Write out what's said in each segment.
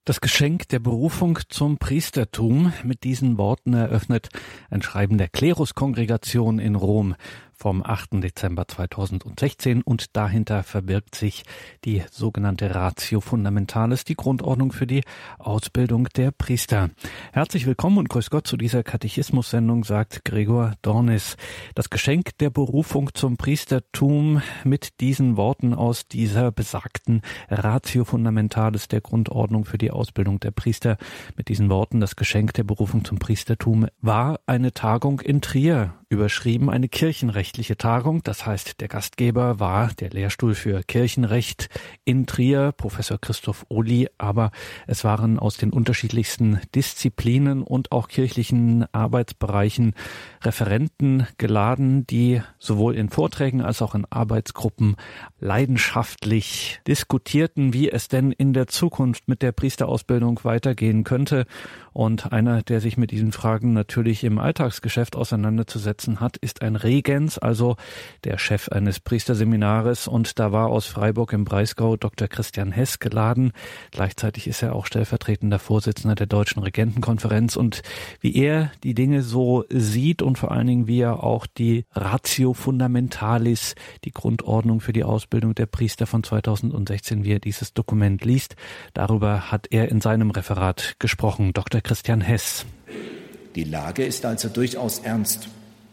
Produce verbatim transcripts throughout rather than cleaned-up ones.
Das Geschenk der Berufung zum Priestertum. Mit diesen Worten eröffnet ein Schreiben der Kleruskongregation in Rom vom achten Dezember zweitausendsechzehn, und dahinter verbirgt sich die sogenannte Ratio Fundamentalis, die Grundordnung für die Ausbildung der Priester. Herzlich willkommen und grüß Gott zu dieser Katechismus-Sendung, sagt Gregor Dornis. Das Geschenk der Berufung zum Priestertum, mit diesen Worten aus dieser besagten Ratio Fundamentalis, der Grundordnung für die Ausbildung der Priester. Mit diesen Worten, das Geschenk der Berufung zum Priestertum, war eine Tagung in Trier überschrieben, eine kirchenrechtliche Tagung. Das heißt, der Gastgeber war der Lehrstuhl für Kirchenrecht in Trier, Professor Christoph Ohly, aber es waren aus den unterschiedlichsten Disziplinen und auch kirchlichen Arbeitsbereichen Referenten geladen, die sowohl in Vorträgen als auch in Arbeitsgruppen leidenschaftlich diskutierten, wie es denn in der Zukunft mit der Priesterausbildung weitergehen könnte. Und einer, der sich mit diesen Fragen natürlich im Alltagsgeschäft auseinanderzusetzen hat, ist ein Regens, also der Chef eines Priesterseminares. Und da war aus Freiburg im Breisgau Doktor Christian Hess geladen. Gleichzeitig ist er auch stellvertretender Vorsitzender der Deutschen Regentenkonferenz. Und wie er die Dinge so sieht und vor allen Dingen wie er auch die Ratio Fundamentalis, die Grundordnung für die Ausbildung der Priester von zweitausendsechzehn, wie er dieses Dokument liest, darüber hat er in seinem Referat gesprochen. Doktor Christian Hess. Die Lage ist also durchaus ernst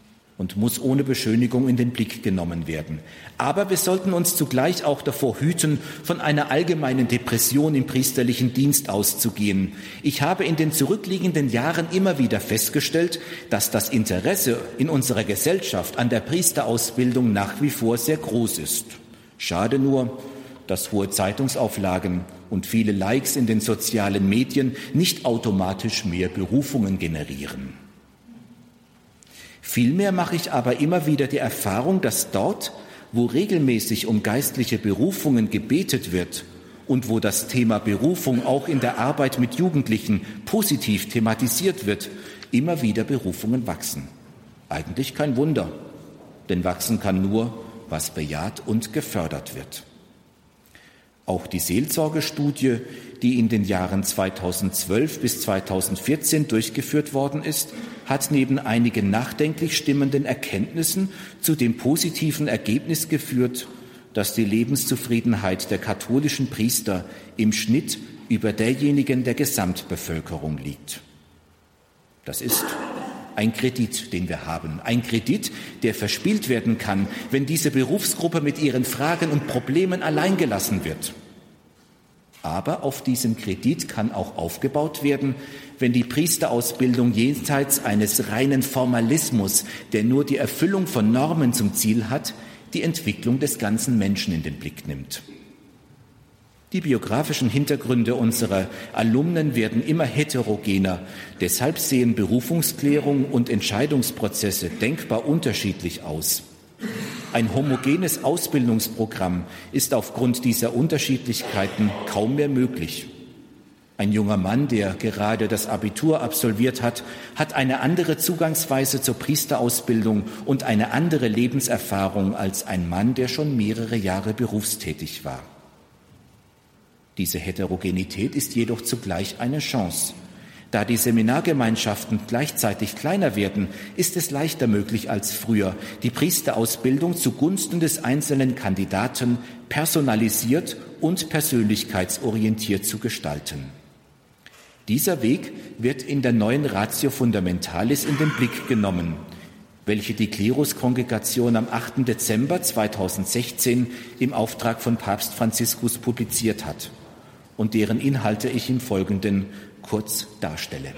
und muss ohne Beschönigung in den Blick genommen werden. Aber wir sollten uns zugleich auch davor hüten, von einer allgemeinen Depression im priesterlichen Dienst auszugehen. Ich habe in den zurückliegenden Jahren immer wieder festgestellt, dass das Interesse in unserer Gesellschaft an der Priesterausbildung nach wie vor sehr groß ist. Schade nur, dass hohe Zeitungsauflagen und viele Likes in den sozialen Medien nicht automatisch mehr Berufungen generieren. Vielmehr mache ich aber immer wieder die Erfahrung, dass dort, wo regelmäßig um geistliche Berufungen gebetet wird und wo das Thema Berufung auch in der Arbeit mit Jugendlichen positiv thematisiert wird, immer wieder Berufungen wachsen. Eigentlich kein Wunder, denn wachsen kann nur, was bejaht und gefördert wird. Auch die Seelsorgestudie, die in den Jahren zweitausendzwölf bis zweitausendvierzehn durchgeführt worden ist, hat neben einigen nachdenklich stimmenden Erkenntnissen zu dem positiven Ergebnis geführt, dass die Lebenszufriedenheit der katholischen Priester im Schnitt über derjenigen der Gesamtbevölkerung liegt. Das ist ein Kredit, den wir haben. Ein Kredit, der verspielt werden kann, wenn diese Berufsgruppe mit ihren Fragen und Problemen allein gelassen wird. Aber auf diesem Kredit kann auch aufgebaut werden, wenn die Priesterausbildung jenseits eines reinen Formalismus, der nur die Erfüllung von Normen zum Ziel hat, die Entwicklung des ganzen Menschen in den Blick nimmt. Die biografischen Hintergründe unserer Alumnen werden immer heterogener. Deshalb sehen Berufungsklärung und Entscheidungsprozesse denkbar unterschiedlich aus. Ein homogenes Ausbildungsprogramm ist aufgrund dieser Unterschiedlichkeiten kaum mehr möglich. Ein junger Mann, der gerade das Abitur absolviert hat, hat eine andere Zugangsweise zur Priesterausbildung und eine andere Lebenserfahrung als ein Mann, der schon mehrere Jahre berufstätig war. Diese Heterogenität ist jedoch zugleich eine Chance. Da die Seminargemeinschaften gleichzeitig kleiner werden, ist es leichter möglich als früher, die Priesterausbildung zugunsten des einzelnen Kandidaten personalisiert und persönlichkeitsorientiert zu gestalten. Dieser Weg wird in der neuen Ratio Fundamentalis in den Blick genommen, welche die Kleruskongregation am achten Dezember zweitausendsechzehn im Auftrag von Papst Franziskus publiziert hat und deren Inhalte ich im Folgenden kurz darstelle.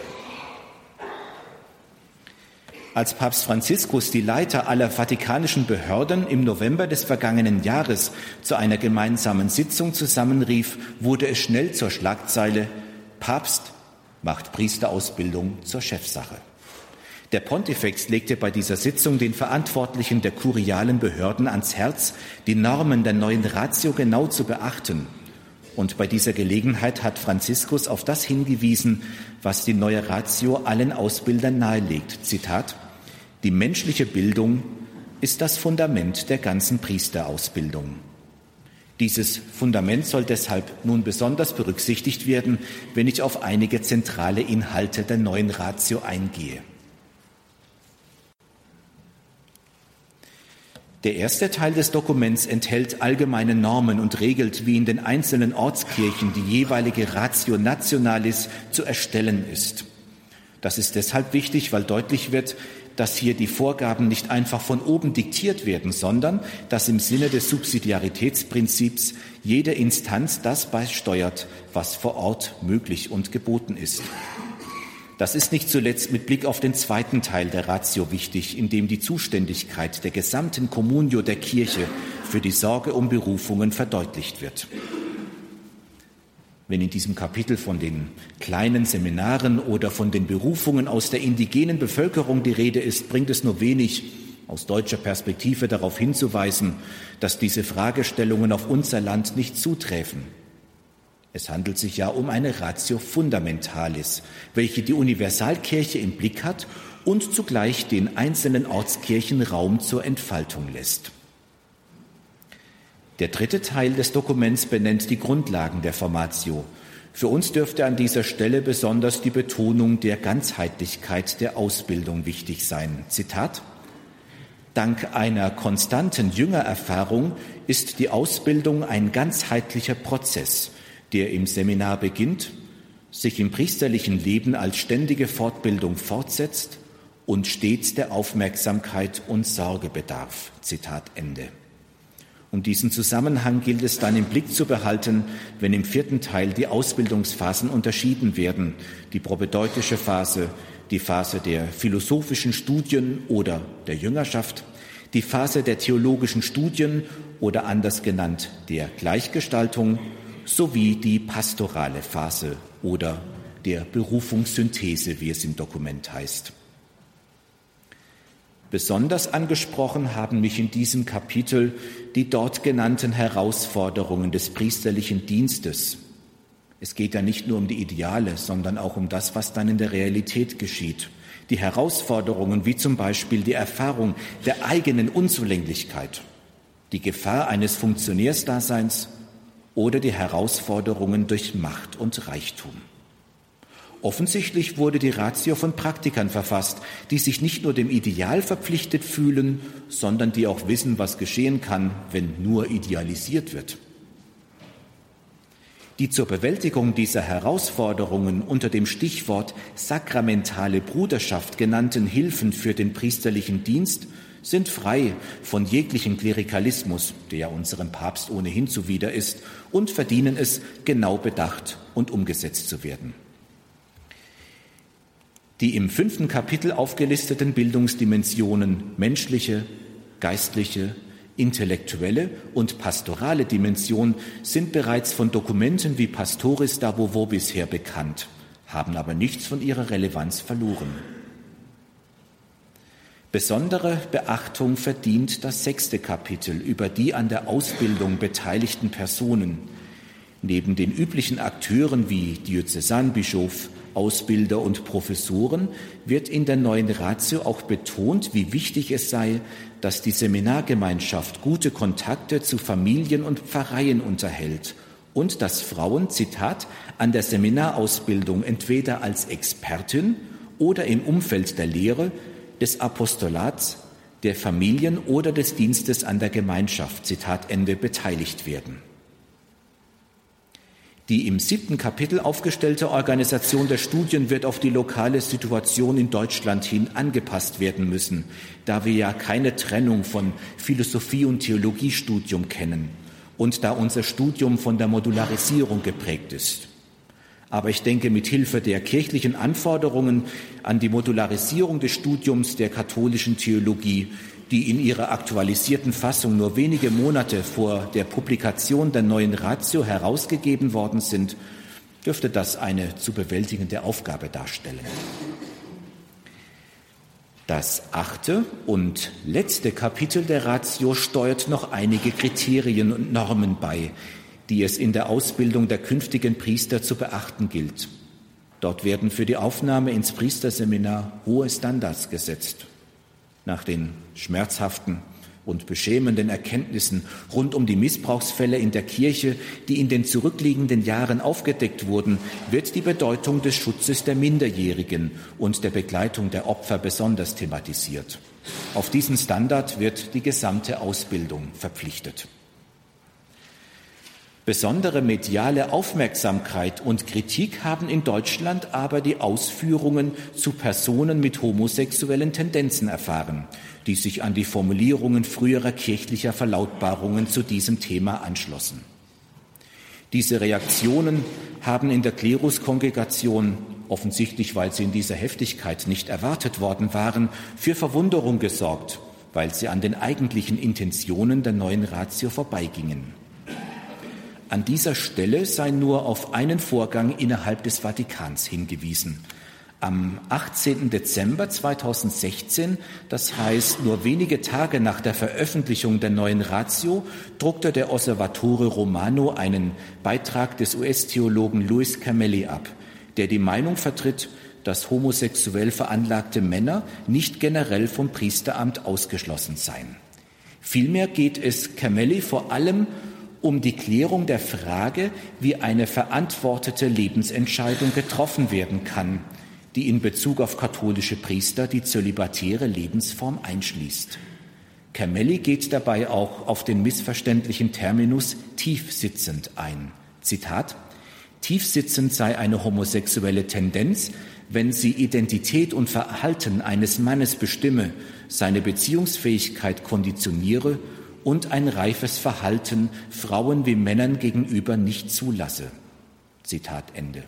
Als Papst Franziskus die Leiter aller vatikanischen Behörden im November des vergangenen Jahres zu einer gemeinsamen Sitzung zusammenrief, wurde es schnell zur Schlagzeile: Papst macht Priesterausbildung zur Chefsache. Der Pontifex legte bei dieser Sitzung den Verantwortlichen der kurialen Behörden ans Herz, die Normen der neuen Ratio genau zu beachten. Und bei dieser Gelegenheit hat Franziskus auf das hingewiesen, was die neue Ratio allen Ausbildern nahelegt. Zitat: Die menschliche Bildung ist das Fundament der ganzen Priesterausbildung. Dieses Fundament soll deshalb nun besonders berücksichtigt werden, wenn ich auf einige zentrale Inhalte der neuen Ratio eingehe. Der erste Teil des Dokuments enthält allgemeine Normen und regelt, wie in den einzelnen Ortskirchen die jeweilige Ratio Nationalis zu erstellen ist. Das ist deshalb wichtig, weil deutlich wird, dass hier die Vorgaben nicht einfach von oben diktiert werden, sondern dass im Sinne des Subsidiaritätsprinzips jede Instanz das beisteuert, was vor Ort möglich und geboten ist. Das ist nicht zuletzt mit Blick auf den zweiten Teil der Ratio wichtig, in dem die Zuständigkeit der gesamten Communio der Kirche für die Sorge um Berufungen verdeutlicht wird. Wenn in diesem Kapitel von den kleinen Seminaren oder von den Berufungen aus der indigenen Bevölkerung die Rede ist, bringt es nur wenig, aus deutscher Perspektive darauf hinzuweisen, dass diese Fragestellungen auf unser Land nicht zutreffen. Es handelt sich ja um eine Ratio Fundamentalis, welche die Universalkirche im Blick hat und zugleich den einzelnen Ortskirchen Raum zur Entfaltung lässt. Der dritte Teil des Dokuments benennt die Grundlagen der Formatio. Für uns dürfte an dieser Stelle besonders die Betonung der Ganzheitlichkeit der Ausbildung wichtig sein. Zitat: Dank einer konstanten Jüngererfahrung ist die Ausbildung ein ganzheitlicher Prozess, der im Seminar beginnt, sich im priesterlichen Leben als ständige Fortbildung fortsetzt und stets der Aufmerksamkeit und Sorge bedarf. Zitat Ende. Um diesen Zusammenhang gilt es dann im Blick zu behalten, wenn im vierten Teil die Ausbildungsphasen unterschieden werden, die propedeutische Phase, die Phase der philosophischen Studien oder der Jüngerschaft, die Phase der theologischen Studien oder anders genannt der Gleichgestaltung sowie die pastorale Phase oder der Berufungssynthese, wie es im Dokument heißt. Besonders angesprochen haben mich in diesem Kapitel die dort genannten Herausforderungen des priesterlichen Dienstes. Es geht ja nicht nur um die Ideale, sondern auch um das, was dann in der Realität geschieht. Die Herausforderungen wie zum Beispiel die Erfahrung der eigenen Unzulänglichkeit, die Gefahr eines Funktionärsdaseins oder die Herausforderungen durch Macht und Reichtum. Offensichtlich wurde die Ratio von Praktikern verfasst, die sich nicht nur dem Ideal verpflichtet fühlen, sondern die auch wissen, was geschehen kann, wenn nur idealisiert wird. Die zur Bewältigung dieser Herausforderungen unter dem Stichwort sakramentale Bruderschaft genannten Hilfen für den priesterlichen Dienst sind frei von jeglichem Klerikalismus, der unserem Papst ohnehin zuwider ist, und verdienen es, genau bedacht und umgesetzt zu werden. Die im fünften Kapitel aufgelisteten Bildungsdimensionen menschliche, geistliche, intellektuelle und pastorale Dimension sind bereits von Dokumenten wie Pastoris Dabo Vobis her bekannt, haben aber nichts von ihrer Relevanz verloren. Besondere Beachtung verdient das sechste Kapitel über die an der Ausbildung beteiligten Personen. Neben den üblichen Akteuren wie Diözesanbischof, Ausbilder und Professoren wird in der neuen Ratio auch betont, wie wichtig es sei, dass die Seminargemeinschaft gute Kontakte zu Familien und Pfarreien unterhält und dass Frauen, Zitat, an der Seminarausbildung entweder als Expertin oder im Umfeld der Lehre, des Apostolats, der Familien oder des Dienstes an der Gemeinschaft, Zitat Ende, beteiligt werden. Die im siebten Kapitel aufgestellte Organisation der Studien wird auf die lokale Situation in Deutschland hin angepasst werden müssen, da wir ja keine Trennung von Philosophie- und Theologiestudium kennen und da unser Studium von der Modularisierung geprägt ist. Aber ich denke, mit Hilfe der kirchlichen Anforderungen an die Modularisierung des Studiums der katholischen Theologie, die in ihrer aktualisierten Fassung nur wenige Monate vor der Publikation der neuen Ratio herausgegeben worden sind, dürfte das eine zu bewältigende Aufgabe darstellen. Das achte und letzte Kapitel der Ratio steuert noch einige Kriterien und Normen bei, die es in der Ausbildung der künftigen Priester zu beachten gilt. Dort werden für die Aufnahme ins Priesterseminar hohe Standards gesetzt. Nach den schmerzhaften und beschämenden Erkenntnissen rund um die Missbrauchsfälle in der Kirche, die in den zurückliegenden Jahren aufgedeckt wurden, wird die Bedeutung des Schutzes der Minderjährigen und der Begleitung der Opfer besonders thematisiert. Auf diesen Standard wird die gesamte Ausbildung verpflichtet. Besondere mediale Aufmerksamkeit und Kritik haben in Deutschland aber die Ausführungen zu Personen mit homosexuellen Tendenzen erfahren, die sich an die Formulierungen früherer kirchlicher Verlautbarungen zu diesem Thema anschlossen. Diese Reaktionen haben in der Kleruskongregation, offensichtlich weil sie in dieser Heftigkeit nicht erwartet worden waren, für Verwunderung gesorgt, weil sie an den eigentlichen Intentionen der neuen Ratio vorbeigingen. An dieser Stelle sei nur auf einen Vorgang innerhalb des Vatikans hingewiesen. Am achtzehnten Dezember zweitausendsechzehn, das heißt nur wenige Tage nach der Veröffentlichung der neuen Ratio, druckte der Osservatore Romano einen Beitrag des U S-Theologen Louis Camelli ab, der die Meinung vertritt, dass homosexuell veranlagte Männer nicht generell vom Priesteramt ausgeschlossen seien. Vielmehr geht es Camelli vor allem um die Klärung der Frage, wie eine verantwortete Lebensentscheidung getroffen werden kann, die in Bezug auf katholische Priester die zölibatäre Lebensform einschließt. Camelli geht dabei auch auf den missverständlichen Terminus tiefsitzend ein. Zitat: Tiefsitzend sei eine homosexuelle Tendenz, wenn sie Identität und Verhalten eines Mannes bestimme, seine Beziehungsfähigkeit konditioniere und ein reifes Verhalten Frauen wie Männern gegenüber nicht zulasse. Zitat Ende.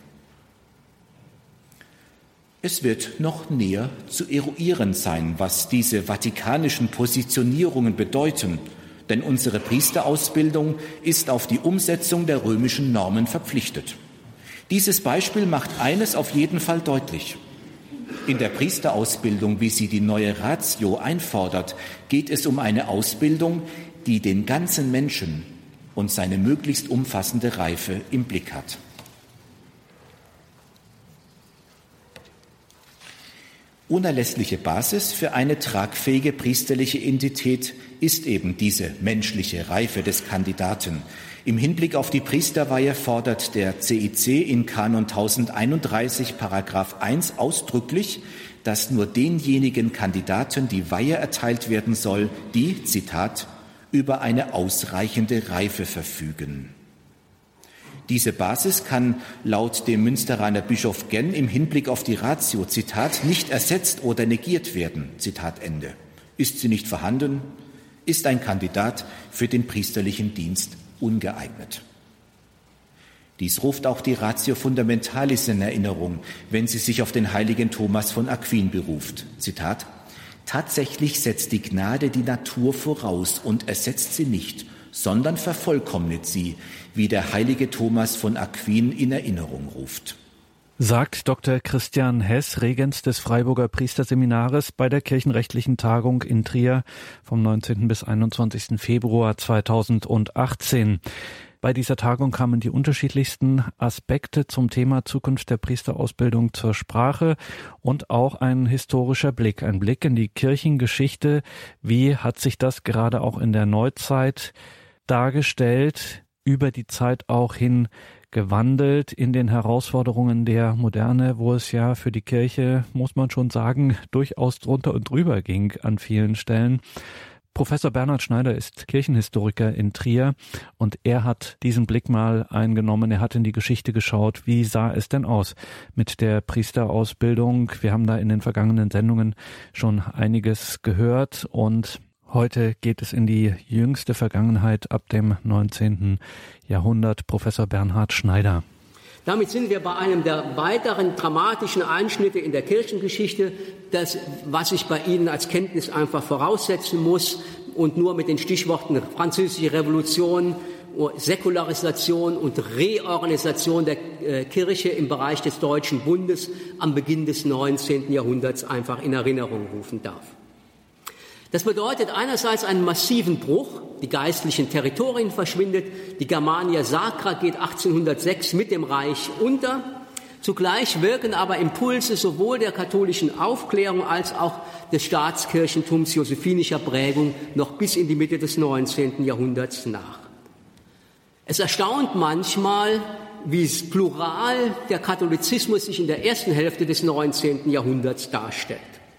Es wird noch näher zu eruieren sein, was diese vatikanischen Positionierungen bedeuten, denn unsere Priesterausbildung ist auf die Umsetzung der römischen Normen verpflichtet. Dieses Beispiel macht eines auf jeden Fall deutlich. In der Priesterausbildung, wie sie die neue Ratio einfordert, geht es um eine Ausbildung, die den ganzen Menschen und seine möglichst umfassende Reife im Blick hat. Unerlässliche Basis für eine tragfähige priesterliche Identität ist eben diese menschliche Reife des Kandidaten. Im Hinblick auf die Priesterweihe fordert der C I C in Kanon tausendeinunddreißig Paragraph eins ausdrücklich, dass nur denjenigen Kandidaten die Weihe erteilt werden soll, die, Zitat, über eine ausreichende Reife verfügen. Diese Basis kann laut dem Münsteraner Bischof Genn im Hinblick auf die Ratio, Zitat, nicht ersetzt oder negiert werden, Zitat Ende. Ist sie nicht vorhanden, ist ein Kandidat für den priesterlichen Dienst ungeeignet. Dies ruft auch die Ratio Fundamentalis in Erinnerung, wenn sie sich auf den heiligen Thomas von Aquin beruft. Zitat: Tatsächlich setzt die Gnade die Natur voraus und ersetzt sie nicht, sondern vervollkommnet sie, wie der heilige Thomas von Aquin in Erinnerung ruft. Sagt Doktor Christian Hess, Regens des Freiburger Priesterseminares bei der kirchenrechtlichen Tagung in Trier vom neunzehnten bis einundzwanzigsten Februar zweitausendachtzehn. Bei dieser Tagung kamen die unterschiedlichsten Aspekte zum Thema Zukunft der Priesterausbildung zur Sprache und auch ein historischer Blick, ein Blick in die Kirchengeschichte. Wie hat sich das gerade auch in der Neuzeit dargestellt, über die Zeit auch hin gewandelt in den Herausforderungen der Moderne, wo es ja für die Kirche, muss man schon sagen, durchaus drunter und drüber ging an vielen Stellen. Professor Bernhard Schneider ist Kirchenhistoriker in Trier und er hat diesen Blick mal eingenommen. Er hat in die Geschichte geschaut. Wie sah es denn aus mit der Priesterausbildung? Wir haben da in den vergangenen Sendungen schon einiges gehört und heute geht es in die jüngste Vergangenheit ab dem neunzehnten Jahrhundert. Professor Bernhard Schneider. Damit sind wir bei einem der weiteren dramatischen Einschnitte in der Kirchengeschichte, das, was ich bei Ihnen als Kenntnis einfach voraussetzen muss und nur mit den Stichworten Französische Revolution, Säkularisation und Reorganisation der äh, Kirche im Bereich des Deutschen Bundes am Beginn des neunzehnten Jahrhunderts einfach in Erinnerung rufen darf. Das bedeutet einerseits einen massiven Bruch, die geistlichen Territorien verschwindet, die Germania Sacra geht achtzehnhundertsechs mit dem Reich unter, Zugleich wirken aber Impulse sowohl der katholischen Aufklärung als auch des Staatskirchentums josephinischer Prägung noch bis in die Mitte des neunzehnten Jahrhunderts nach. Es erstaunt manchmal, wie plural der Katholizismus sich in der ersten Hälfte des neunzehnten Jahrhunderts darstellt.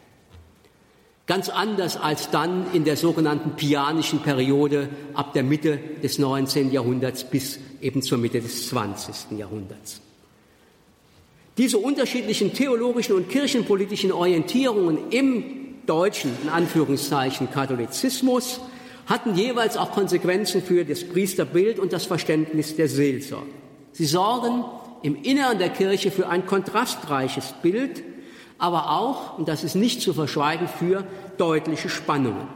Ganz anders als dann in der sogenannten pianischen Periode ab der Mitte des neunzehnten Jahrhunderts bis eben zur Mitte des zwanzigsten Jahrhunderts. Diese unterschiedlichen theologischen und kirchenpolitischen Orientierungen im deutschen, in Anführungszeichen, Katholizismus hatten jeweils auch Konsequenzen für das Priesterbild und das Verständnis der Seelsorge. Sie sorgen im Inneren der Kirche für ein kontrastreiches Bild, aber auch, und das ist nicht zu verschweigen, für deutliche Spannungen.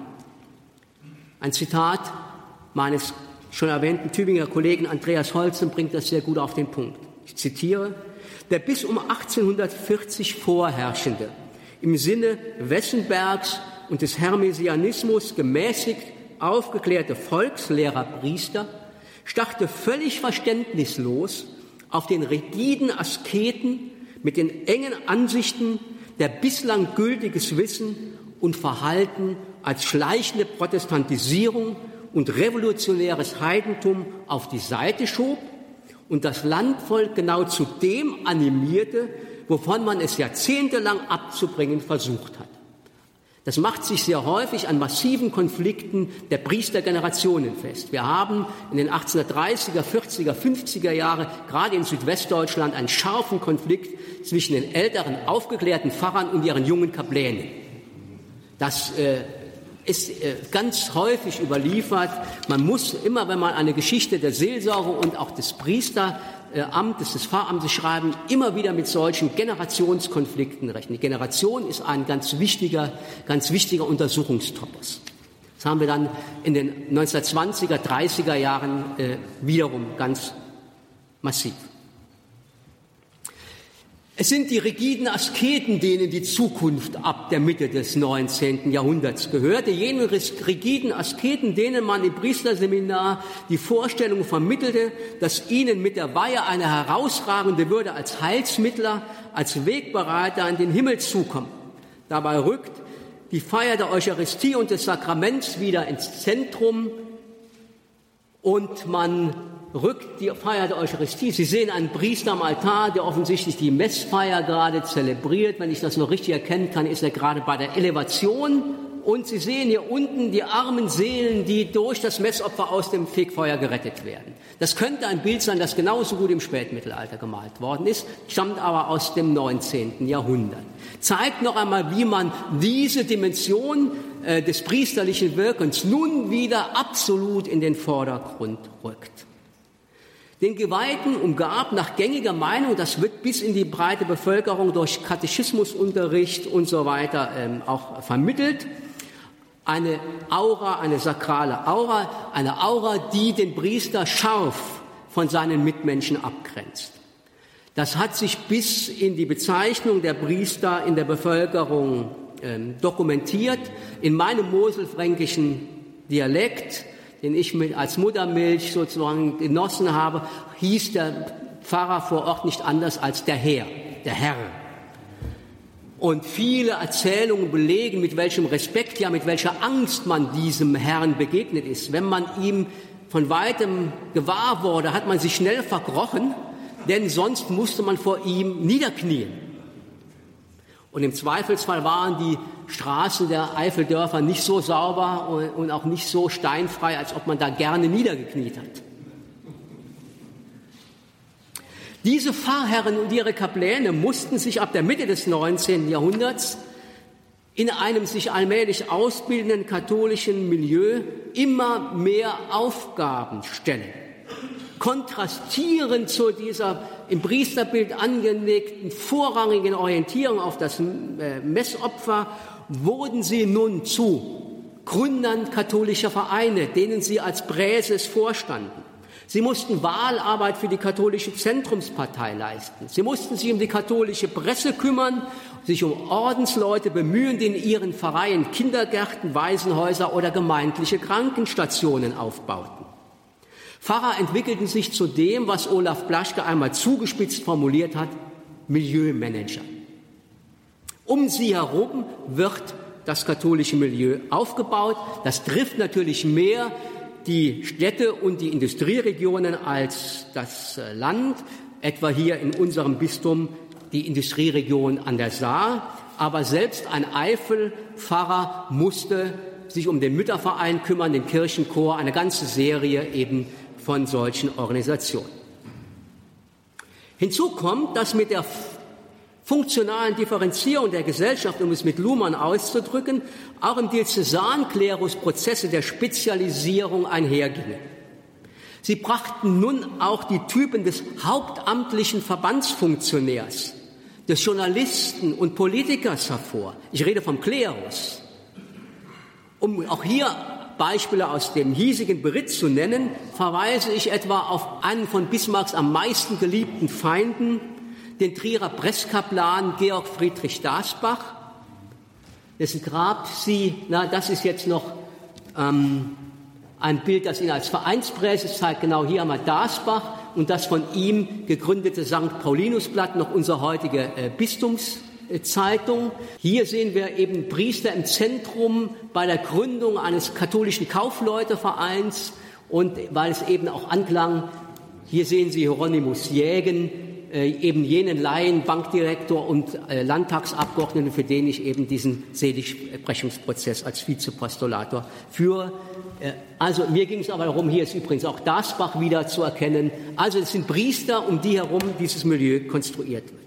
Ein Zitat meines schon erwähnten Tübinger Kollegen Andreas Holzen bringt das sehr gut auf den Punkt. Ich zitiere: Der bis um achtzehnhundertvierzig vorherrschende, im Sinne Wessenbergs und des Hermesianismus gemäßigt aufgeklärte Volkslehrerpriester starrte völlig verständnislos auf den rigiden Asketen mit den engen Ansichten, der bislang gültiges Wissen und Verhalten als schleichende Protestantisierung und revolutionäres Heidentum auf die Seite schob und das Landvolk genau zu dem animierte, wovon man es jahrzehntelang abzubringen versucht hat. Das macht sich sehr häufig an massiven Konflikten der Priestergenerationen fest. Wir haben in den achtzehnhundertdreißiger, vierziger, fünfziger Jahre gerade in Südwestdeutschland einen scharfen Konflikt zwischen den älteren, aufgeklärten Pfarrern und ihren jungen Kaplänen. Das äh, ist äh, ganz häufig überliefert. Man muss immer, wenn man eine Geschichte der Seelsorge und auch des Priesteramtes, des Pfarramtes schreiben, immer wieder mit solchen Generationskonflikten rechnen. Die Generation ist ein ganz wichtiger, ganz wichtiger Untersuchungstopos. Das haben wir dann in den neunzehnhundertzwanziger, dreißiger Jahren äh, wiederum ganz massiv. Es sind die rigiden Asketen, denen die Zukunft ab der Mitte des neunzehnten Jahrhunderts gehörte, jene rigiden Asketen, denen man im Priesterseminar die Vorstellung vermittelte, dass ihnen mit der Weihe eine herausragende Würde als Heilsmittler, als Wegbereiter in den Himmel zukommt. Dabei rückt die Feier der Eucharistie und des Sakraments wieder ins Zentrum und man rückt die Feier der Eucharistie. Sie sehen einen Priester am Altar, der offensichtlich die Messfeier gerade zelebriert. Wenn ich das noch richtig erkennen kann, ist er gerade bei der Elevation. Und Sie sehen hier unten die armen Seelen, die durch das Messopfer aus dem Fegfeuer gerettet werden. Das könnte ein Bild sein, das genauso gut im Spätmittelalter gemalt worden ist, stammt aber aus dem neunzehnten Jahrhundert. Zeigt noch einmal, wie man diese Dimension äh, des priesterlichen Wirkens nun wieder absolut in den Vordergrund rückt. Den Geweihten umgab nach gängiger Meinung, das wird bis in die breite Bevölkerung durch Katechismusunterricht und so weiter ähm, auch vermittelt, eine Aura, eine sakrale Aura, eine Aura, die den Priester scharf von seinen Mitmenschen abgrenzt. Das hat sich bis in die Bezeichnung der Priester in der Bevölkerung ähm, dokumentiert. In meinem moselfränkischen Dialekt, den ich mit als Muttermilch sozusagen genossen habe, hieß der Pfarrer vor Ort nicht anders als der Herr, der Herr. Und viele Erzählungen belegen, mit welchem Respekt, ja mit welcher Angst man diesem Herrn begegnet ist. Wenn man ihm von weitem gewahr wurde, hat man sich schnell verkrochen, denn sonst musste man vor ihm niederknien. Und im Zweifelsfall waren die Straßen der Eifeldörfer nicht so sauber und auch nicht so steinfrei, als ob man da gerne niedergekniet hat. Diese Pfarrherren und ihre Kapläne mussten sich ab der Mitte des neunzehnten Jahrhunderts in einem sich allmählich ausbildenden katholischen Milieu immer mehr Aufgaben stellen. Kontrastierend zu dieser im Priesterbild angelegten vorrangigen Orientierung auf das Messopfer wurden sie nun zu Gründern katholischer Vereine, denen sie als Präses vorstanden. Sie mussten Wahlarbeit für die katholische Zentrumspartei leisten. Sie mussten sich um die katholische Presse kümmern, sich um Ordensleute bemühen, die in ihren Pfarreien Kindergärten, Waisenhäuser oder gemeindliche Krankenstationen aufbauten. Pfarrer entwickelten sich zu dem, was Olaf Blaschke einmal zugespitzt formuliert hat, Milieumanager. Um sie herum wird das katholische Milieu aufgebaut. Das trifft natürlich mehr die Städte und die Industrieregionen als das Land, etwa hier in unserem Bistum die Industrieregion an der Saar. Aber selbst ein Eifelpfarrer musste sich um den Mütterverein kümmern, den Kirchenchor, eine ganze Serie eben von solchen Organisationen. Hinzu kommt, dass mit der funktionalen Differenzierung der Gesellschaft, um es mit Luhmann auszudrücken, auch im Diözesanklerus Prozesse der Spezialisierung einhergingen. Sie brachten nun auch die Typen des hauptamtlichen Verbandsfunktionärs, des Journalisten und Politikers hervor. Ich rede vom Klerus. Um auch hier Beispiele aus dem hiesigen Beritt zu nennen, verweise ich etwa auf einen von Bismarcks am meisten geliebten Feinden, den Trierer Presskaplan Georg Friedrich Dasbach, dessen Grab Sie, na, das ist jetzt noch ähm, ein Bild, das Ihnen als Vereinspräses zeigt. Genau hier haben wir Dasbach und das von ihm gegründete Sankt Paulinusblatt, noch unsere heutige äh, Bistumszeitung. Hier sehen wir eben Priester im Zentrum bei der Gründung eines katholischen Kaufleutevereins und weil es eben auch anklang, hier sehen Sie Hieronymus Jägen, äh, eben jenen Laien, Bankdirektor und äh, Landtagsabgeordneten, für den ich eben diesen Seligsprechungsprozess als Vizepostulator führe. Äh, also mir ging es aber darum, hier ist übrigens auch Dasbach wieder zu erkennen. Also es sind Priester, um die herum dieses Milieu konstruiert wird.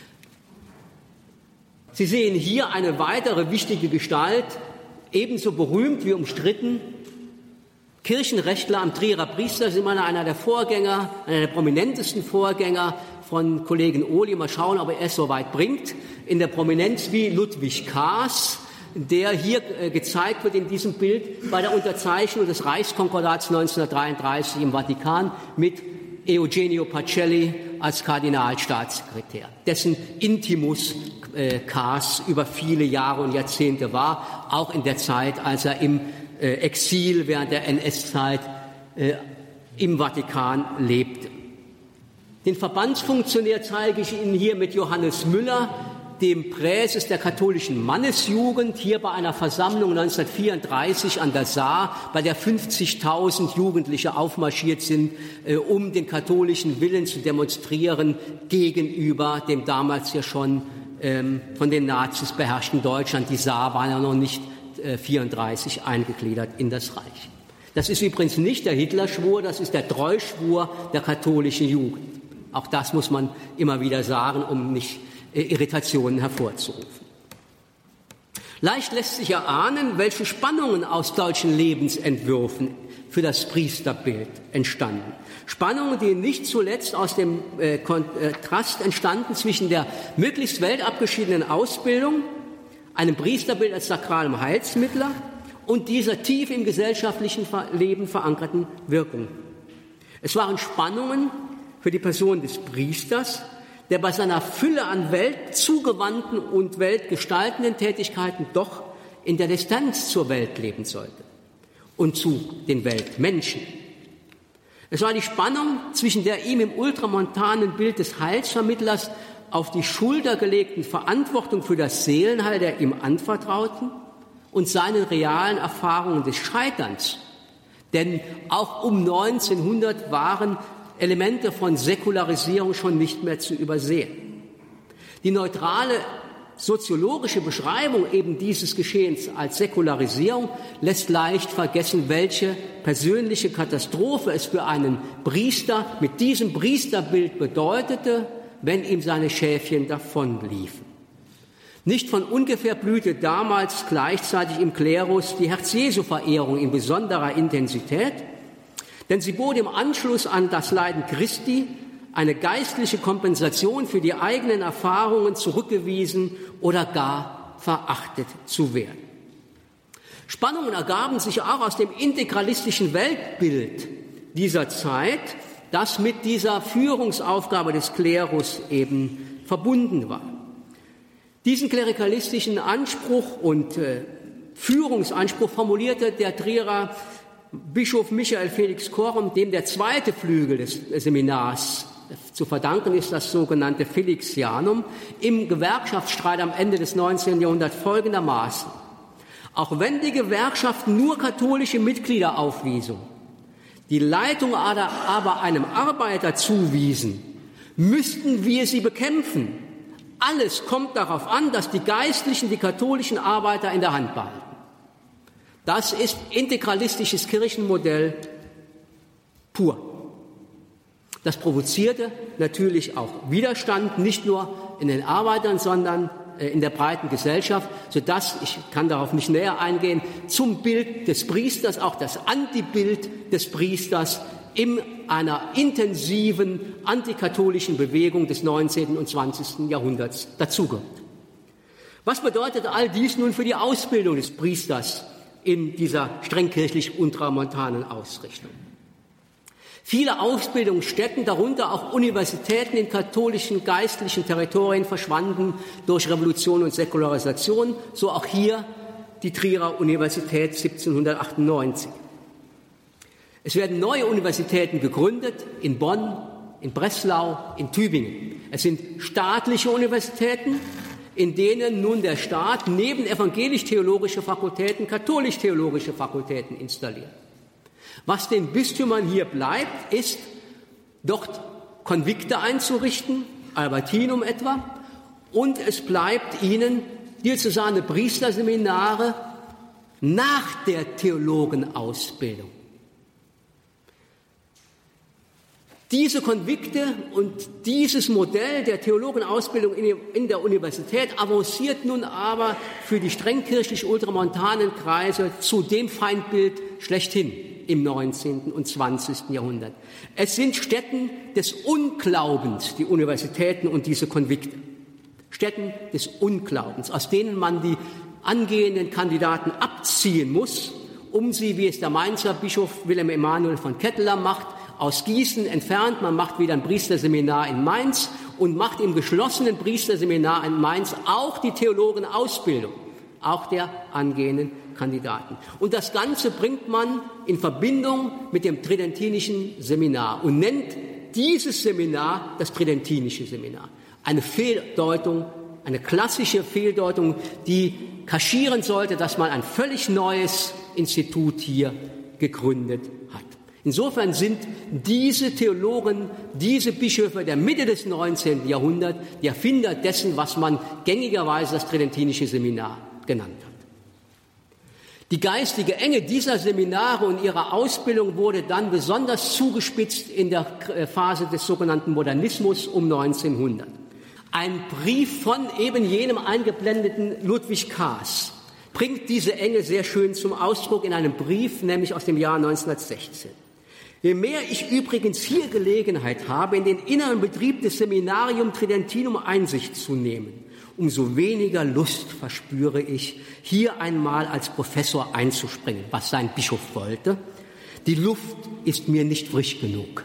Sie sehen hier eine weitere wichtige Gestalt, ebenso berühmt wie umstritten. Kirchenrechtler am Trierer Priesterseminer, einer der Vorgänger, einer der prominentesten Vorgänger von Kollegen Ohly. Mal schauen, ob er es so weit bringt. In der Prominenz wie Ludwig Kaas, der hier äh, gezeigt wird in diesem Bild bei der Unterzeichnung des Reichskonkordats neunzehnhundertdreiunddreißig im Vatikan mit Eugenio Pacelli als Kardinalstaatssekretär, dessen Intimus äh, Kaas über viele Jahre und Jahrzehnte war, auch in der Zeit, als er im äh, Exil während der N S-Zeit äh, im Vatikan lebte. Den Verbandsfunktionär zeige ich Ihnen hier mit Johannes Müller, dem Präses der katholischen Mannesjugend, hier bei einer Versammlung neunzehnhundertvierunddreißig an der Saar, bei der fünfzigtausend Jugendliche aufmarschiert sind, äh, um den katholischen Willen zu demonstrieren gegenüber dem damals ja schon ähm, von den Nazis beherrschten Deutschland. Die Saar war ja noch nicht äh, vierunddreißig eingegliedert in das Reich. Das ist übrigens nicht der Hitlerschwur, das ist der Treuschwur der katholischen Jugend. Auch das muss man immer wieder sagen, um nicht Irritationen hervorzurufen. Leicht lässt sich erahnen, welche Spannungen aus solchen Lebensentwürfen für das Priesterbild entstanden. Spannungen, die nicht zuletzt aus dem äh, Kontrast entstanden zwischen der möglichst weltabgeschiedenen Ausbildung, einem Priesterbild als sakralem Heilsmittler und dieser tief im gesellschaftlichen Leben verankerten Wirkung. Es waren Spannungen für die Person des Priesters, der bei seiner Fülle an weltzugewandten und weltgestaltenden Tätigkeiten doch in der Distanz zur Welt leben sollte und zu den Weltmenschen. Es war die Spannung zwischen der ihm im ultramontanen Bild des Heilsvermittlers auf die Schulter gelegten Verantwortung für das Seelenheil der ihm Anvertrauten und seinen realen Erfahrungen des Scheiterns. Denn auch um neunzehnhundert waren Elemente von Säkularisierung schon nicht mehr zu übersehen. Die neutrale soziologische Beschreibung eben dieses Geschehens als Säkularisierung lässt leicht vergessen, welche persönliche Katastrophe es für einen Priester mit diesem Priesterbild bedeutete, wenn ihm seine Schäfchen davonliefen. Nicht von ungefähr blühte damals gleichzeitig im Klerus die Herz-Jesu-Verehrung in besonderer Intensität, denn sie bot im Anschluss an das Leiden Christi eine geistliche Kompensation für die eigenen Erfahrungen, zurückgewiesen oder gar verachtet zu werden. Spannungen ergaben sich auch aus dem integralistischen Weltbild dieser Zeit, das mit dieser Führungsaufgabe des Klerus eben verbunden war. Diesen klerikalistischen Anspruch und äh, Führungsanspruch formulierte der Trierer Bischof Michael Felix Korum, dem der zweite Flügel des Seminars Zu verdanken ist das sogenannte Felicianum im Gewerkschaftsstreit am Ende des neunzehnten Jahrhunderts folgendermaßen. Auch wenn die Gewerkschaften nur katholische Mitglieder aufwiesen, die Leitung aber einem Arbeiter zuwiesen, müssten wir sie bekämpfen. Alles kommt darauf an, dass die Geistlichen die katholischen Arbeiter in der Hand behalten. Das ist integralistisches Kirchenmodell pur. Das provozierte natürlich auch Widerstand, nicht nur in den Arbeitern, sondern in der breiten Gesellschaft, sodass, ich kann darauf nicht näher eingehen, zum Bild des Priesters auch das Antibild des Priesters in einer intensiven antikatholischen Bewegung des neunzehnten und zwanzigsten Jahrhunderts dazugehört. Was bedeutet all dies nun für die Ausbildung des Priesters in dieser streng kirchlich-ultramontanen Ausrichtung? Viele Ausbildungsstätten, darunter auch Universitäten in katholischen geistlichen Territorien, verschwanden durch Revolution und Säkularisation, so auch hier die Trierer Universität siebzehnhundertachtundneunzig. Es werden neue Universitäten gegründet in Bonn, in Breslau, in Tübingen. Es sind staatliche Universitäten, in denen nun der Staat neben evangelisch-theologische Fakultäten katholisch-theologische Fakultäten installiert. Was den Bistümern hier bleibt, ist, dort Konvikte einzurichten, Albertinum etwa, und es bleibt ihnen diözesane Priesterseminare nach der Theologenausbildung. Diese Konvikte und dieses Modell der Theologenausbildung in der Universität avanciert nun aber für die streng kirchlich-ultramontanen Kreise zu dem Feindbild schlechthin im neunzehnten und zwanzigsten Jahrhundert. Es sind Stätten des Unglaubens, die Universitäten und diese Konvikte. Stätten des Unglaubens, aus denen man die angehenden Kandidaten abziehen muss, um sie, wie es der Mainzer Bischof Wilhelm Emanuel von Ketteler macht, aus Gießen entfernt. Man macht wieder ein Priesterseminar in Mainz und macht im geschlossenen Priesterseminar in Mainz auch die Theologenausbildung, auch der angehenden Kandidaten. Und das Ganze bringt man in Verbindung mit dem tridentinischen Seminar und nennt dieses Seminar das tridentinische Seminar. Eine Fehldeutung, eine klassische Fehldeutung, die kaschieren sollte, dass man ein völlig neues Institut hier gegründet hat. Insofern sind diese Theologen, diese Bischöfe der Mitte des neunzehnten Jahrhunderts die Erfinder dessen, was man gängigerweise das tridentinische Seminar genannt hat. Die geistige Enge dieser Seminare und ihrer Ausbildung wurde dann besonders zugespitzt in der Phase des sogenannten Modernismus um neunzehnhundert. Ein Brief von eben jenem eingeblendeten Ludwig Kaas bringt diese Enge sehr schön zum Ausdruck in einem Brief, nämlich aus dem Jahr neunzehnhundertsechzehn. Je mehr ich übrigens hier Gelegenheit habe, in den inneren Betrieb des Seminarium Tridentinum Einsicht zu nehmen, umso weniger Lust verspüre ich, hier einmal als Professor einzuspringen, was sein Bischof wollte. Die Luft ist mir nicht frisch genug.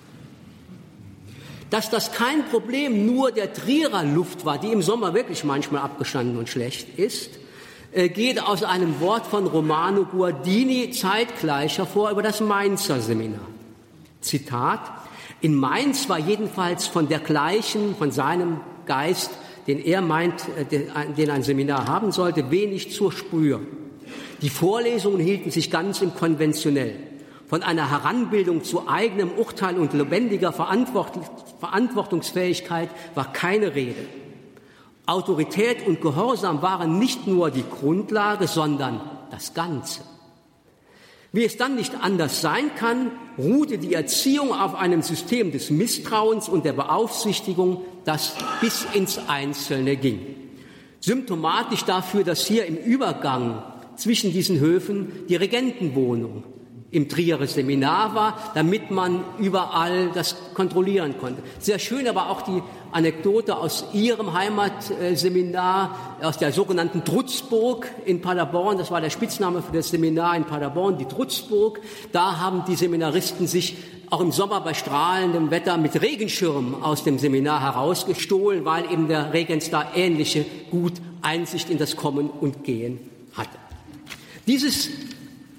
Dass das kein Problem nur der Trierer Luft war, die im Sommer wirklich manchmal abgestanden und schlecht ist, geht aus einem Wort von Romano Guardini zeitgleich hervor über das Mainzer Seminar. Zitat: In Mainz war jedenfalls von dergleichen, von seinem Geist, den er meint, den ein Seminar haben sollte, wenig zur Spur. Die Vorlesungen hielten sich ganz im Konventionell. Von einer Heranbildung zu eigenem Urteil und lebendiger Verantwortungsfähigkeit war keine Rede. Autorität und Gehorsam waren nicht nur die Grundlage, sondern das Ganze. Wie es dann nicht anders sein kann, ruhte die Erziehung auf einem System des Misstrauens und der Beaufsichtigung, das bis ins Einzelne ging. Symptomatisch dafür, dass hier im Übergang zwischen diesen Höfen die Regentenwohnung im Trierer Seminar war, damit man überall das kontrollieren konnte. Sehr schön aber auch die Anekdote aus Ihrem Heimatseminar, aus der sogenannten Trutzburg in Paderborn. Das war der Spitzname für das Seminar in Paderborn, die Trutzburg. Da haben die Seminaristen sich auch im Sommer bei strahlendem Wetter mit Regenschirm aus dem Seminar herausgestohlen, weil eben der Regens da ähnliche gut Einsicht in das Kommen und Gehen hatte. Dieses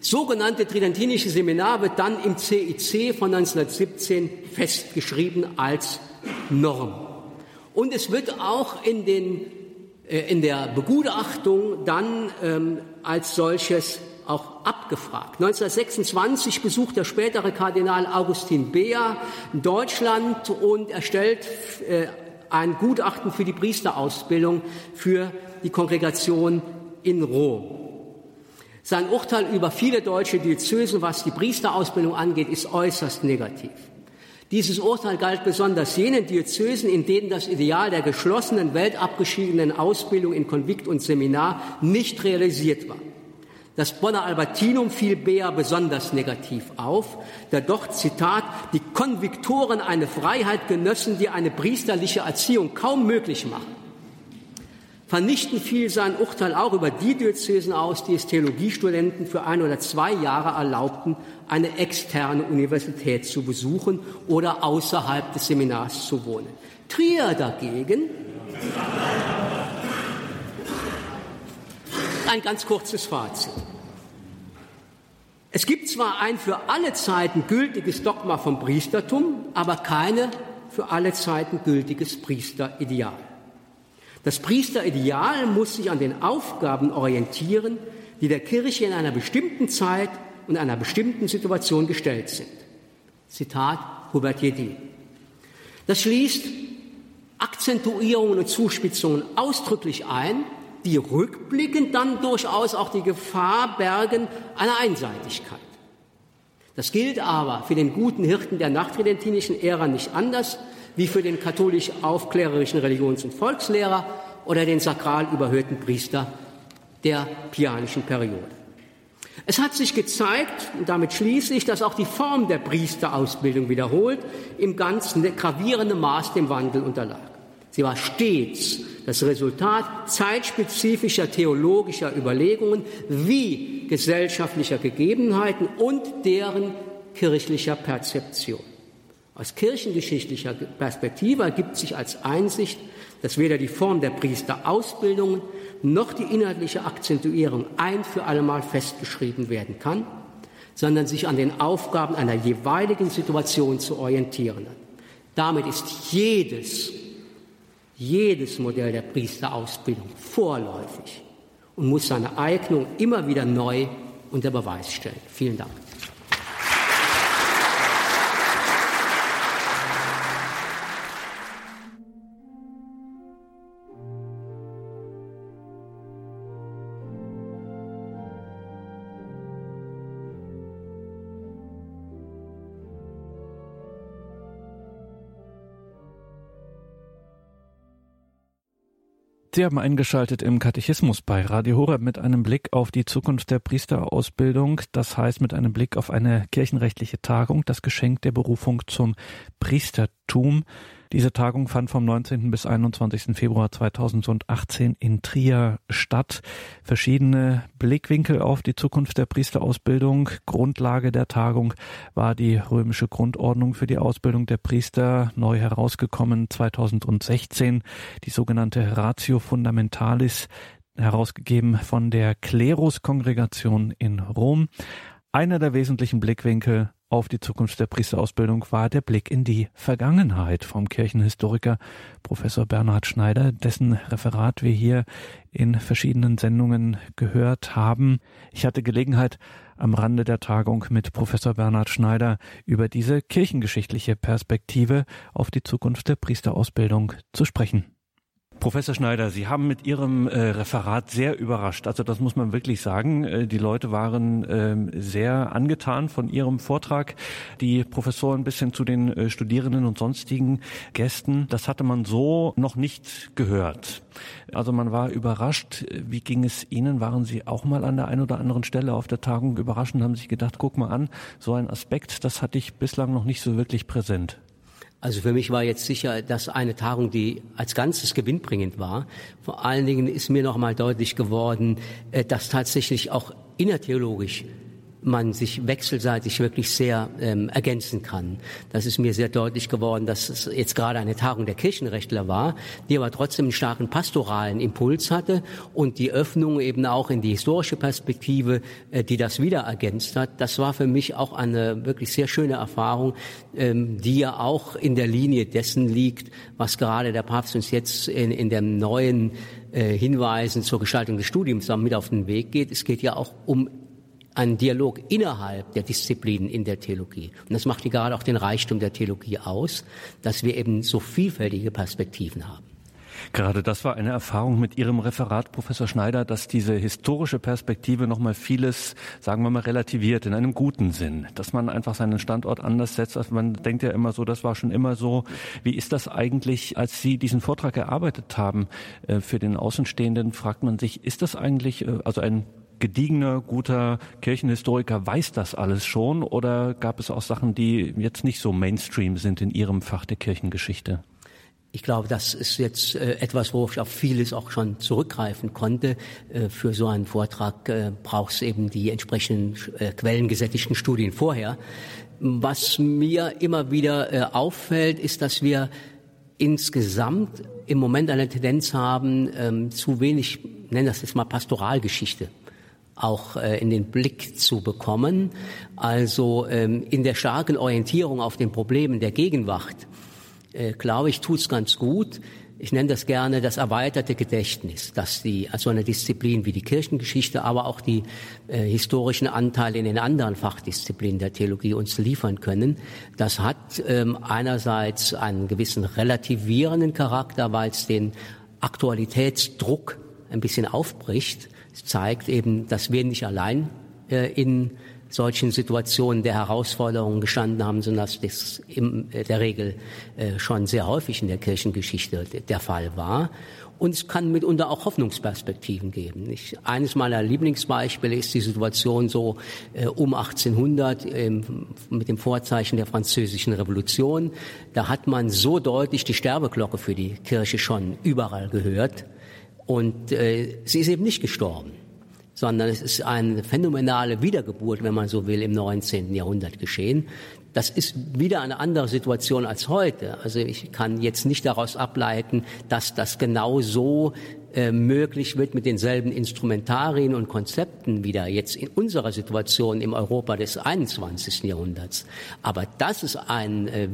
sogenannte Tridentinische Seminar wird dann im C I C von neunzehnhundertsiebzehn festgeschrieben als Norm. Und es wird auch in, den, äh, in der Begutachtung dann ähm, als solches auch abgefragt. neunzehnhundertsechsundzwanzig besucht der spätere Kardinal Augustin Beer Deutschland und erstellt äh, ein Gutachten für die Priesterausbildung für die Kongregation in Rom. Sein Urteil über viele deutsche Diözesen, was die Priesterausbildung angeht, ist äußerst negativ. Dieses Urteil galt besonders jenen Diözesen, in denen das Ideal der geschlossenen, weltabgeschiedenen Ausbildung in Konvikt und Seminar nicht realisiert war. Das Bonner Albertinum fiel Beer besonders negativ auf, da dort, Zitat, die Konviktoren eine Freiheit genössen, die eine priesterliche Erziehung kaum möglich macht. Vernichtend fiel sein Urteil auch über die Diözesen aus, die es Theologiestudenten für ein oder zwei Jahre erlaubten, eine externe Universität zu besuchen oder außerhalb des Seminars zu wohnen. Trier dagegen, ein ganz kurzes Fazit. Es gibt zwar ein für alle Zeiten gültiges Dogma vom Priestertum, aber keine für alle Zeiten gültiges Priesterideal. Das Priesterideal muss sich an den Aufgaben orientieren, die der Kirche in einer bestimmten Zeit und einer bestimmten Situation gestellt sind. Zitat Hubert Jedin. Das schließt Akzentuierungen und Zuspitzungen ausdrücklich ein, die rückblickend dann durchaus auch die Gefahr bergen einer Einseitigkeit. Das gilt aber für den guten Hirten der nachtridentinischen Ära nicht anders wie für den katholisch-aufklärerischen Religions- und Volkslehrer oder den sakral überhöhten Priester der pianischen Periode. Es hat sich gezeigt, und damit schließe ich, dass auch die Form der Priesterausbildung wiederholt im ganz gravierenden Maß dem Wandel unterlag. Sie war stets das Resultat zeitspezifischer theologischer Überlegungen wie gesellschaftlicher Gegebenheiten und deren kirchlicher Perzeption. Aus kirchengeschichtlicher Perspektive ergibt sich als Einsicht, dass weder die Form der Priesterausbildung noch die inhaltliche Akzentuierung ein für allemal festgeschrieben werden kann, sondern sich an den Aufgaben einer jeweiligen Situation zu orientieren hat. Damit ist jedes, jedes Modell der Priesterausbildung vorläufig und muss seine Eignung immer wieder neu unter Beweis stellen. Vielen Dank. Sie haben eingeschaltet im Katechismus bei Radio Horeb mit einem Blick auf die Zukunft der Priesterausbildung, das heißt mit einem Blick auf eine kirchenrechtliche Tagung, das Geschenk der Berufung zum Priestertum. Diese Tagung fand vom neunzehnten bis einundzwanzigsten Februar zweitausendachtzehn in Trier statt. Verschiedene Blickwinkel auf die Zukunft der Priesterausbildung. Grundlage der Tagung war die römische Grundordnung für die Ausbildung der Priester, neu herausgekommen zweitausendsechzehn, die sogenannte Ratio Fundamentalis, herausgegeben von der Kleruskongregation in Rom. Einer der wesentlichen Blickwinkel auf die Zukunft der Priesterausbildung war der Blick in die Vergangenheit vom Kirchenhistoriker Professor Bernhard Schneider, dessen Referat wir hier in verschiedenen Sendungen gehört haben. Ich hatte Gelegenheit, am Rande der Tagung mit Professor Bernhard Schneider über diese kirchengeschichtliche Perspektive auf die Zukunft der Priesterausbildung zu sprechen. Professor Schneider, Sie haben mit Ihrem äh, Referat sehr überrascht. Also das muss man wirklich sagen. Äh, die Leute waren äh, sehr angetan von Ihrem Vortrag. Die Professoren bis hin zu den äh, Studierenden und sonstigen Gästen. Das hatte man so noch nicht gehört. Also man war überrascht. Wie ging es Ihnen? Waren Sie auch mal an der einen oder anderen Stelle auf der Tagung überrascht und haben sich gedacht, guck mal an, so ein Aspekt, das hatte ich bislang noch nicht so wirklich präsent? Also für mich war jetzt sicher, dass eine Tagung, die als Ganzes gewinnbringend war. Vor allen Dingen ist mir noch mal deutlich geworden, dass tatsächlich auch innertheologisch man sich wechselseitig wirklich sehr ähm, ergänzen kann. Das ist mir sehr deutlich geworden, dass es jetzt gerade eine Tagung der Kirchenrechtler war, die aber trotzdem einen starken pastoralen Impuls hatte und die Öffnung eben auch in die historische Perspektive, äh, die das wieder ergänzt hat. Das war für mich auch eine wirklich sehr schöne Erfahrung, ähm, die ja auch in der Linie dessen liegt, was gerade der Papst uns jetzt in, in dem neuen äh, Hinweisen zur Gestaltung des Studiums mit auf den Weg geht. Es geht ja auch um einen Dialog innerhalb der Disziplinen in der Theologie. Und das macht ja gerade auch den Reichtum der Theologie aus, dass wir eben so vielfältige Perspektiven haben. Gerade das war eine Erfahrung mit Ihrem Referat, Professor Schneider, dass diese historische Perspektive nochmal vieles, sagen wir mal, relativiert in einem guten Sinn. Dass man einfach seinen Standort anders setzt. Also man denkt ja immer so, das war schon immer so. Wie ist das eigentlich, als Sie diesen Vortrag erarbeitet haben, für den Außenstehenden, fragt man sich, ist das eigentlich, also ein gediegener, guter Kirchenhistoriker weiß das alles schon, oder gab es auch Sachen, die jetzt nicht so Mainstream sind in Ihrem Fach der Kirchengeschichte? Ich glaube, das ist jetzt äh, etwas, wo ich auf vieles auch schon zurückgreifen konnte. Äh, für so einen Vortrag äh, braucht es eben die entsprechenden äh, quellengesättigten Studien vorher. Was mir immer wieder äh, auffällt, ist, dass wir insgesamt im Moment eine Tendenz haben, ähm, zu wenig, ich nenne das jetzt mal Pastoralgeschichte, auch äh, in den Blick zu bekommen. Also ähm, in der starken Orientierung auf den Problemen der Gegenwart, äh, glaube ich, tut's ganz gut. Ich nenne das gerne das erweiterte Gedächtnis, dass die, also eine Disziplin wie die Kirchengeschichte, aber auch die äh, historischen Anteile in den anderen Fachdisziplinen der Theologie uns liefern können. Das hat ähm, einerseits einen gewissen relativierenden Charakter, weil es den Aktualitätsdruck ein bisschen aufbricht. Es zeigt eben, dass wir nicht allein äh, in solchen Situationen der Herausforderungen gestanden haben, sondern dass das in der Regel äh, schon sehr häufig in der Kirchengeschichte der Fall war. Und es kann mitunter auch Hoffnungsperspektiven geben. Ich, eines meiner Lieblingsbeispiele ist die Situation so äh, um achtzehnhundert ähm, mit dem Vorzeichen der Französischen Revolution. Da hat man so deutlich die Sterbeglocke für die Kirche schon überall gehört. Und äh, sie ist eben nicht gestorben, sondern es ist eine phänomenale Wiedergeburt, wenn man so will, im neunzehnten Jahrhundert geschehen. Das ist wieder eine andere Situation als heute. Also ich kann jetzt nicht daraus ableiten, dass das genau so äh, möglich wird mit denselben Instrumentarien und Konzepten wieder jetzt in unserer Situation im Europa des einundzwanzigsten Jahrhunderts. Aber dass es ein äh,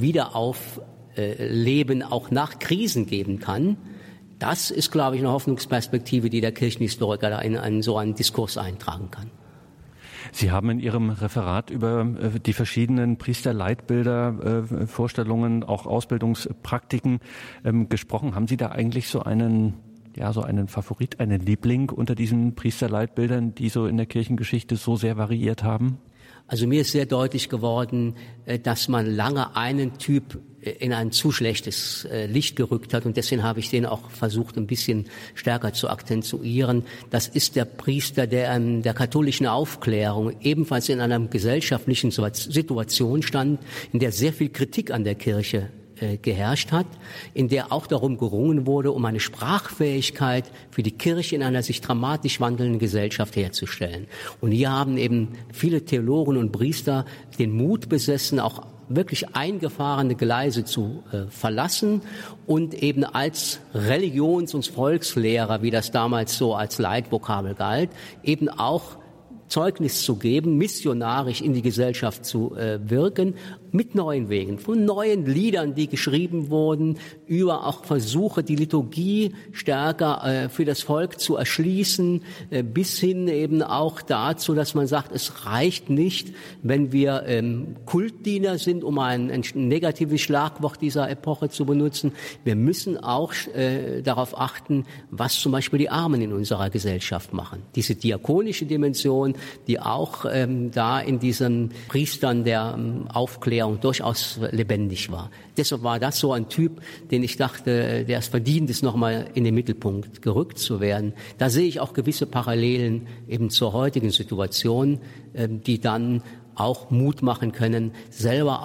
Wiederaufleben auch nach Krisen geben kann, das ist, glaube ich, eine Hoffnungsperspektive, die der Kirchenhistoriker da in einen, so einen Diskurs eintragen kann. Sie haben in Ihrem Referat über äh, die verschiedenen Priesterleitbilder, äh, Vorstellungen, auch Ausbildungspraktiken ähm, gesprochen. Haben Sie da eigentlich so einen, ja, so einen Favorit, einen Liebling unter diesen Priesterleitbildern, die so in der Kirchengeschichte so sehr variiert haben? Also mir ist sehr deutlich geworden, dass man lange einen Typ in ein zu schlechtes Licht gerückt hat, und deswegen habe ich den auch versucht, ein bisschen stärker zu akzentuieren. Das ist der Priester, der in der katholischen Aufklärung ebenfalls in einer gesellschaftlichen Situation stand, in der sehr viel Kritik an der Kirche geherrscht hat, in der auch darum gerungen wurde, um eine Sprachfähigkeit für die Kirche in einer sich dramatisch wandelnden Gesellschaft herzustellen. Und hier haben eben viele Theologen und Priester den Mut besessen, auch wirklich eingefahrene Gleise zu äh, verlassen und eben als Religions- und Volkslehrer, wie das damals so als Leitvokabel galt, eben auch Zeugnis zu geben, missionarisch in die Gesellschaft zu äh, wirken, mit neuen Wegen, von neuen Liedern, die geschrieben wurden, über auch Versuche, die Liturgie stärker äh, für das Volk zu erschließen, äh, bis hin eben auch dazu, dass man sagt, es reicht nicht, wenn wir ähm, Kultdiener sind, um ein, ein negatives Schlagwort dieser Epoche zu benutzen. Wir müssen auch äh, darauf achten, was zum Beispiel die Armen in unserer Gesellschaft machen. Diese diakonische Dimension, die auch ähm, da in diesen Priestern der ähm, Aufklärung durchaus lebendig war. Deshalb war das so ein Typ, den ich dachte, der es verdient ist, nochmal in den Mittelpunkt gerückt zu werden. Da sehe ich auch gewisse Parallelen eben zur heutigen Situation, ähm, die dann auch Mut machen können, selber auch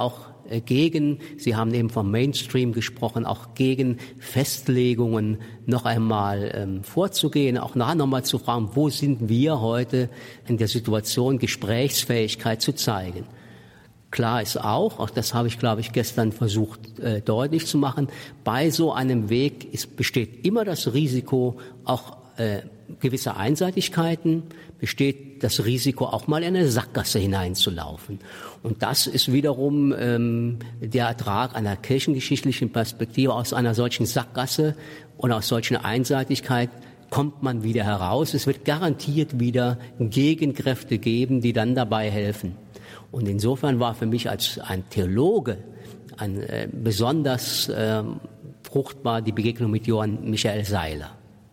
äh, gegen, Sie haben eben vom Mainstream gesprochen, auch gegen Festlegungen noch einmal ähm, vorzugehen, auch nachher noch mal zu fragen, wo sind wir heute in der Situation, Gesprächsfähigkeit zu zeigen. Klar ist auch, auch das habe ich, glaube ich, gestern versucht äh, deutlich zu machen, bei so einem Weg ist, besteht immer das Risiko, auch äh, gewisse Einseitigkeiten, besteht das Risiko, auch mal in eine Sackgasse hineinzulaufen. Und das ist wiederum ähm, der Ertrag einer kirchengeschichtlichen Perspektive. Aus einer solchen Sackgasse und aus solchen Einseitigkeit kommt man wieder heraus. Es wird garantiert wieder Gegenkräfte geben, die dann dabei helfen. Und insofern war für mich als ein Theologe ein, äh, besonders äh, fruchtbar die Begegnung mit Johann Michael Seiler.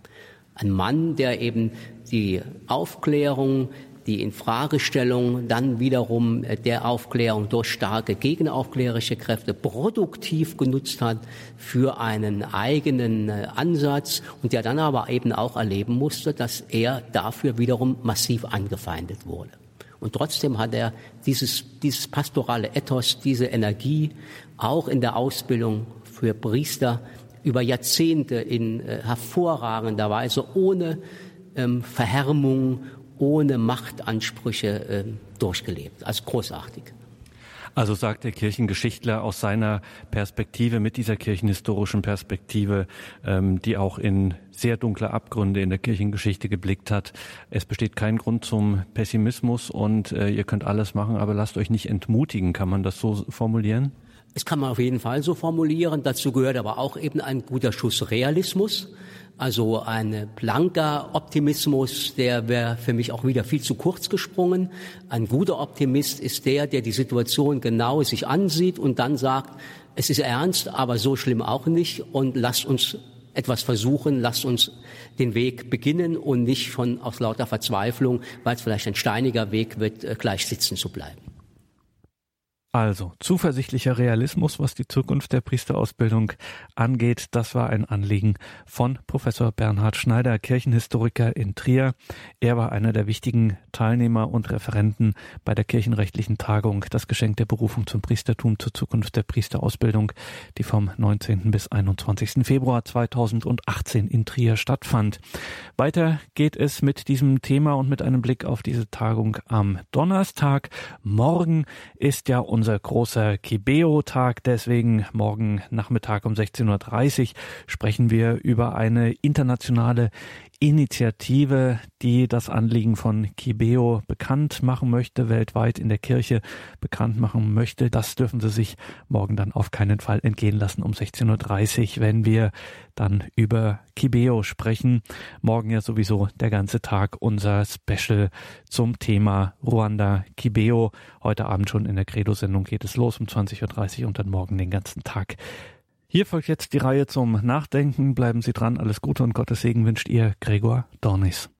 Ein Mann, der eben die Aufklärung, die Infragestellung, dann wiederum der Aufklärung durch starke gegenaufklärerische Kräfte produktiv genutzt hat für einen eigenen Ansatz und der dann aber eben auch erleben musste, dass er dafür wiederum massiv angefeindet wurde. Und trotzdem hat er dieses, dieses pastorale Ethos, diese Energie auch in der Ausbildung für Priester über Jahrzehnte in äh, hervorragender Weise, ohne ähm, Verhärmung, ohne Machtansprüche äh, durchgelebt. Also großartig. Also sagt der Kirchengeschichtler aus seiner Perspektive, mit dieser kirchenhistorischen Perspektive, ähm, die auch in sehr dunkle Abgründe in der Kirchengeschichte geblickt hat, es besteht kein Grund zum Pessimismus und äh, ihr könnt alles machen, aber lasst euch nicht entmutigen. Kann man das so formulieren? Es kann man auf jeden Fall so formulieren. Dazu gehört aber auch eben ein guter Schuss Realismus. Also ein blanker Optimismus, der wäre für mich auch wieder viel zu kurz gesprungen. Ein guter Optimist ist der, der die Situation genau sich ansieht und dann sagt, es ist ernst, aber so schlimm auch nicht und lasst uns etwas versuchen, lasst uns den Weg beginnen und nicht schon aus lauter Verzweiflung, weil es vielleicht ein steiniger Weg wird, gleich sitzen zu bleiben. Also, zuversichtlicher Realismus, was die Zukunft der Priesterausbildung angeht, das war ein Anliegen von Professor Bernhard Schneider, Kirchenhistoriker in Trier. Er war einer der wichtigen Teilnehmer und Referenten bei der kirchenrechtlichen Tagung Das Geschenk der Berufung zum Priestertum zur Zukunft der Priesterausbildung, die vom neunzehnten bis einundzwanzigsten Februar zweitausendachtzehn in Trier stattfand. Weiter geht es mit diesem Thema und mit einem Blick auf diese Tagung am Donnerstag. Morgen ist ja unser Unser großer Kibeo-Tag, deswegen morgen Nachmittag um sechzehn Uhr dreißig sprechen wir über eine internationale Initiative, die das Anliegen von Kibeo bekannt machen möchte, weltweit in der Kirche bekannt machen möchte. Das dürfen Sie sich morgen dann auf keinen Fall entgehen lassen um sechzehn Uhr dreißig, wenn wir dann über Kibeo sprechen. Morgen ja sowieso der ganze Tag unser Special zum Thema Ruanda Kibeo. Heute Abend schon in der Credo-Sendung geht es los um zwanzig Uhr dreißig und dann morgen den ganzen Tag. Hier folgt jetzt die Reihe zum Nachdenken. Bleiben Sie dran. Alles Gute und Gottes Segen wünscht Ihr Gregor Dornis.